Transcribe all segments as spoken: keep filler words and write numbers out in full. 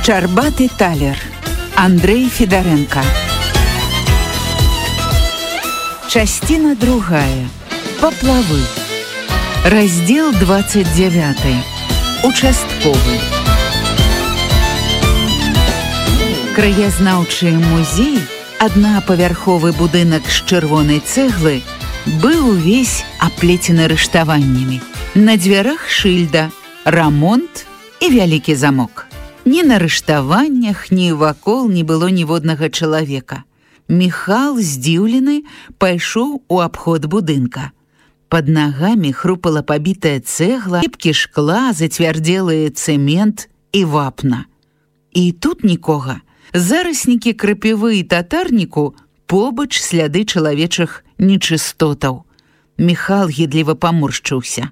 Шчарбаты талер. Андрей Федоренко. Частина другая. Поплавы. Раздел двадцать девятый. Участковый. Краязнаўчы музей, аднапавярховы будынак з чырвонай цэглы, быў увесь аплецены рыштаваннямі. На дзвярах шыльда, рамонт і вялікі замок. Ні на рыштаваннях, ні вакол не было ніводнага чалавека. Міхал, здзіўлены, пайшоў у абход будынка. Пад нагамі хрупала пабітая цэгла, кіпкі шкла, зацвярдзелы цэмент і вапна. І тут нікога. Зараснікі крапівы і татарніку, побач сляды чалавечых нечыстотаў. Міхал гідліва паморшчыўся.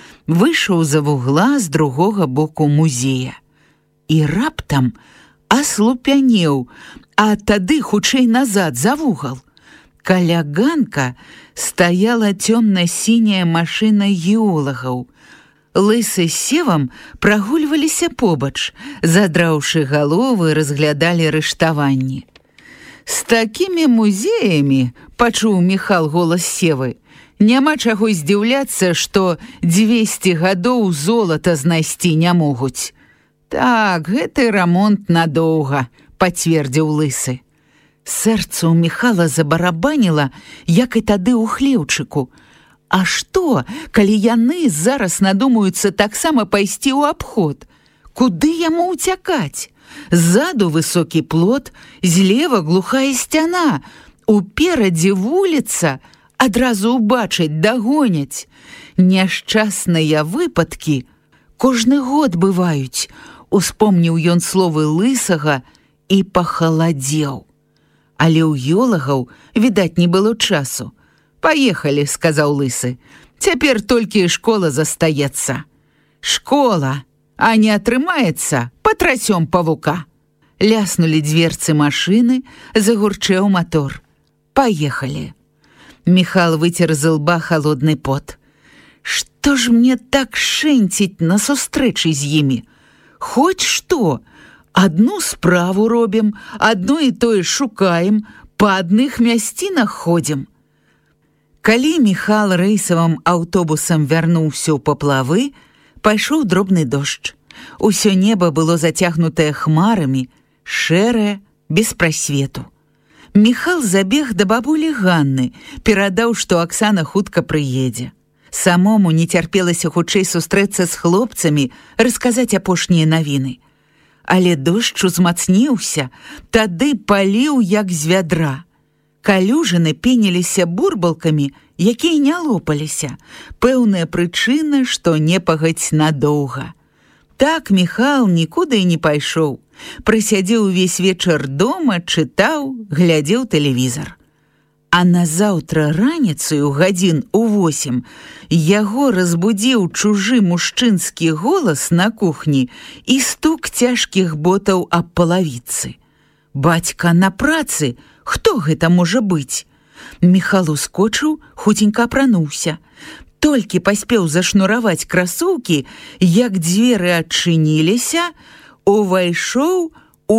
Выйшаў за вугла з другога боку музея. І раптам аслупянеў, а тады хутчэй назад за вугал. Каля ганка стаяла цёмна-сіняя машына геолагаў. Лысы з севам прагульваліся побач, задраўшы галовы, разглядалі рыштаванні. З такімі музеямі, пачуў Міхал голас севы, няма чаго здзіўляцца, што дзвесце гадоў золата знайсці не могуць. Так, гэты рамонт надоўга, пацвердзіў лысы. Сэрца ў Міхала забарабаніла, як і тады ў хлеўчыку. А што, калі яны зараз надумаюцца таксама пайсці ў абход? Куды яму ўцякаць? Ззаду высокі плот, злева глухая сцяна, уперадзе вуліца, адразу ўбачаць, дагоняць. Няшчасныя выпадкі кожны год бываюць, успомніў ён словы лысага і пахаладзеў. Але ў геолагаў, відаць, не было часу. «Паехалі», — сказаў лысы. «Цяпер толькі школа застаецца». «Школа! А не атрымаецца, патрасём павука». Ляснулі дверцы машыны, загурчэў матор. «Паехалі». Міхал выцер з лба халодны пот. «Што ж мне так шэнціць на сустрэчы з імі? Хоць што, адну справу робім, адно і тое шукаем, па адных мясцінах ходзім». Калі Міхал рэйсавым аўтобусам вярнуўся ў паплавы, пайшоў дробны дождж. Усё неба было зацягнутае хмарамі, шэрае, без прасвету. Міхал забег да бабулі Ганны, перадаў, што Аксана хутка прыедзе. Самому не цярпелася хутчэй сустрэцца з хлопцамі, расказаць апошнія навіны. Але дождж узмацніўся, тады паліў, як з вядра. Калюжыны пеніліся бурбалкамі, якія не лопаліся. Пэўная прычына, што не пагаць надоўга. Так Міхал нікуды і не пайшоў. Прысядзеў увесь вечар дома, чытаў, глядзеў тэлевізар. А назаўтра раніцаю, гадзін у восем, яго разбудзіў чужы мужчынскі голас на кухні і стук цяжкіх ботаў аб палавіцы. «Бацька на працы! Хто гэта можа быць?» Міхал ускочыў, хуценька апрануўся. Толькі паспеў зашнураваць красоўкі, як дзверы адчыніліся, увайшоў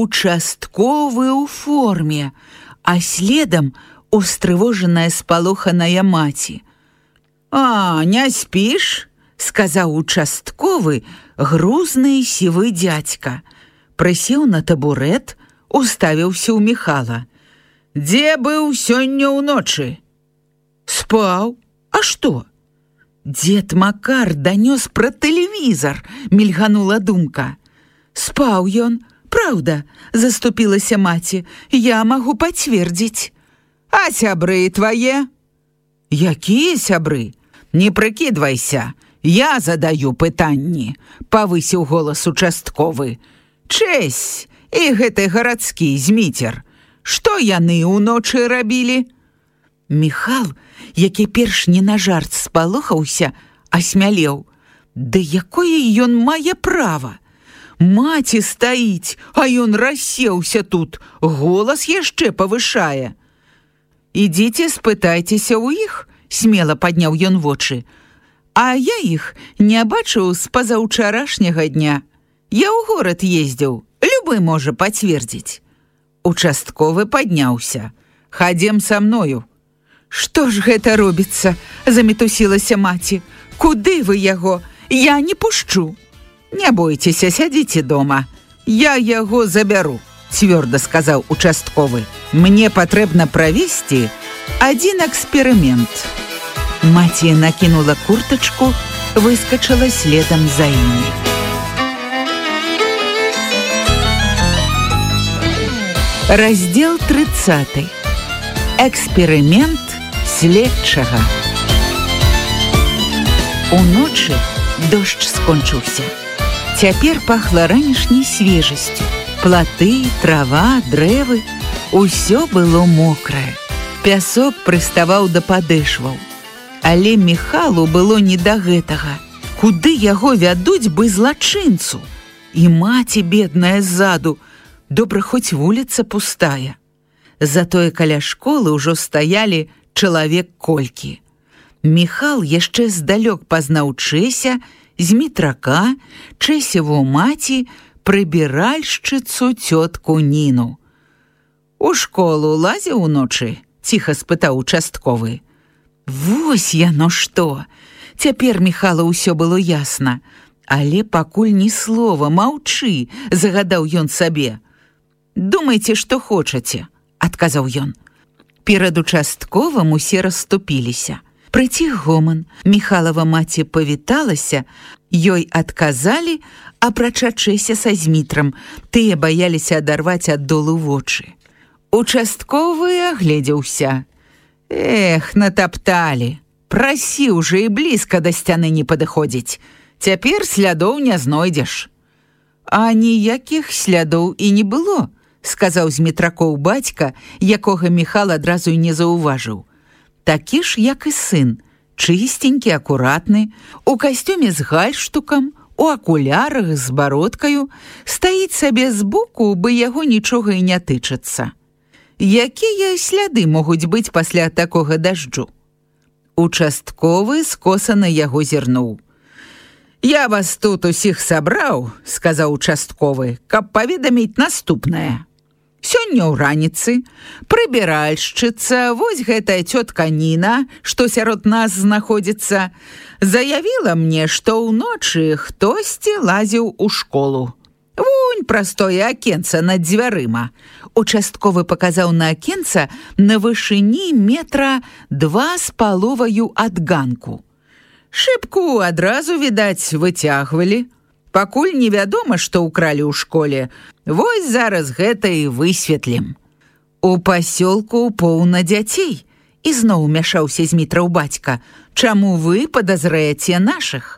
участковы ў форме, а следам устрывожаная спалоханая маці. «А, не спіш?» — сказаў участковы, грузны сівы дзядзька. Прысеў на табурэт, уставіўся ў Міхала. «Дзе быў сёння ўночы?» «Спаў. А што?» «Дзед Макар данёс пра тэлевізар», — мільганула думка. «Спаў ён, праўда», — заступілася маці. «Я магу пацвердзіць». «А сябры твае?» «Якія сябры? Не прыкідвайся, я задаю пытанні», — павысіў голас участковы. «Чэсь і гэты гарадскі зміцер. Што яны ўночы рабілі?» Міхал, які перш не на жарт спалохаўся, асмялеў. Да якое ён мае права? Маці стаіць, а ён рассеўся тут, голас яшчэ павышае. «Ідзіце, спытайцеся ў іх», — смела падняў ён вочы. «А я іх не бачыў з пазаўчарашняга дня. Я ў горад ездзіў, любы вы, можа, пацвердзіць? Участковы падняўся. Хадзем са мною. Што ж гэта робіцца? Замітусілася маці. Куды вы яго? Я не пушчу. Не бойцеся, сядзіце дома. Я яго забяру, цвёрда сказаў участковы. Мне патрэбна правесці адзін эксперымент. Маці накінула куртачку, выскачала следам за імі. Раздзел трыццаты. Эксперымент следчага. Уночы дождж скончыўся. Цяпер пахла ранішняй свежасцю. Платы, трава, дрэвы – усё было мокрае. Пясок прыставаў да падэшваў. Але Міхалу было не да гэтага. Куды яго вядуць бы злачынцу? І маці бедная ззаду. Добра, хоць вуліца пустая. Затое каля школы ўжо стаялі чалавек колькі. Міхал яшчэ здалёк пазнаў Чэся, Змітрака, Чэсеву маці, прыбіральшчыцу цётку Ніну. У школу лазіў уночы? Ціха спытаў участковы. Вось яно што! Цяпер Міхала ўсё было ясна. Але пакуль ні слова, маўчы, загадаў ён сабе. «Думайце, што хочаце», – адказаў ён. Перад участковым усе расступіліся. Прыціх гоман, Міхалава маці павіталася, ёй адказалі, апрача Чэся са Змітрам, тыя баяліся адарваць ад долу вочы. Участковы агледзеўся. Эх, натапталі. Прасі ўжо і блізка да сцяны не падыходзіць. Цяпер слядоў не знойдзеш. А ніякіх слядоў і не было, сказаў Змітракоў бацька, якога Міхал адразу не заўважыў. Такі ж, як і сын, чыстенькі, акуратны, у касцюме з гальштукам, у акулярах з бародкаю, стаіць сабе збоку, бы яго нічога і не тычыцца. Якія сляды могуць быць пасля такога дажджу? Участковы скоса на яго зірнуў. «Я вас тут усіх сабраў», – сказаў участковы, – «каб паведаміць наступнае. Сёння ў раніцы прыбіральшчыца, вось гэтая цётка Ніна, што сярод нас знаходзіцца, заявіла мне, што ўночы хтосьці лазіў у школу. Вунь простое акенца над дзвярыма». Участковы паказаў на акенца на вышыні метра два з паловаю ад ганку. Шыбку адразу, відаць, выцягвалі. Пакуль невядома, што ўкралі ў школе. Вось зараз гэта і высветлім. У пасёлку поўна дзяцей. Ізноў умяшаўся Змітраў бацька. Чаму вы падазраеце нашых?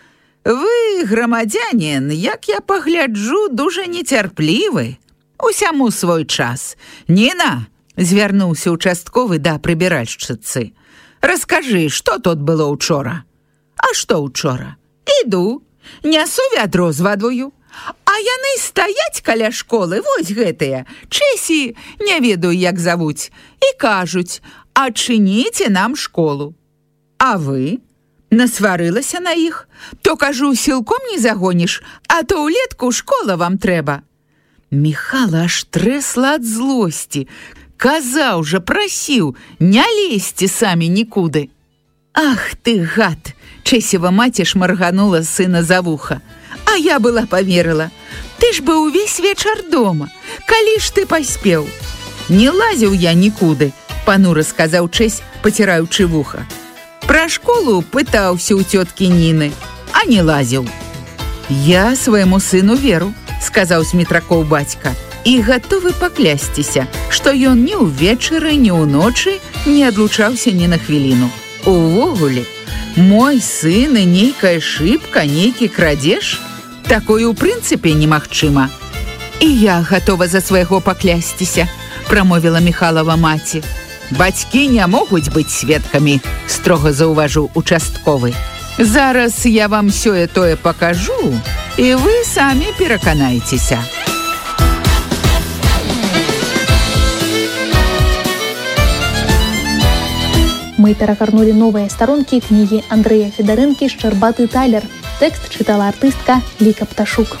Вы, грамадзянін, як я пагляджу, дужа нецярплівы. Усяму свой час. Ніна, звярнуўся участковы да прыбіральшчыцы. Раскажы, што тут было учора? А што учора? Іду. Нясу вядро з вадою, а яны стаяць каля школы, вось гэтыя, Чэсі, не ведаю, як завуць, і кажуць, адчыніце нам школу. А вы? Насварылася на іх, то, кажу, сілком не загоніш, а то ўлетку школа вам трэба. Міхала аж трэсла ад злосці, казаў жа, прасіў, не лезьце самі нікуды. Ах ты, гад! Чэсева маці шмарганула сына за вуха. А я была паверыла. Ты ж быў увесь вечар дома. Калі ж ты паспеў? Не лазіў я нікуды, панура сказаў Чэсь, паціраючы вуха. Пра школу пытаўся ў цёткі Ніны, а не лазіў. Я свайму сыну веру, сказаў Змітракоў бацька, і гатовы паклясціся, што ён ні ўвечары, ні ўночы не адлучаўся ні на хвіліну. Увогуле, мой сын і нейкая шыбка, нейкі крадзеж? Такое ў прынцыпе немагчыма. І я гатова за свайго паклясціся, прамовіла Міхалава маці. Бацькі не могуць быць сведкамі, строга заўважыў участковы. Зараз я вам сёе-тое пакажу, і вы самі пераканайцеся. Мы перагарнулі новыя старонкі кнігі Андрэя Федарэнкі «Шчарбаты талер». Тэкст чытала артыстка Ліка Пташук.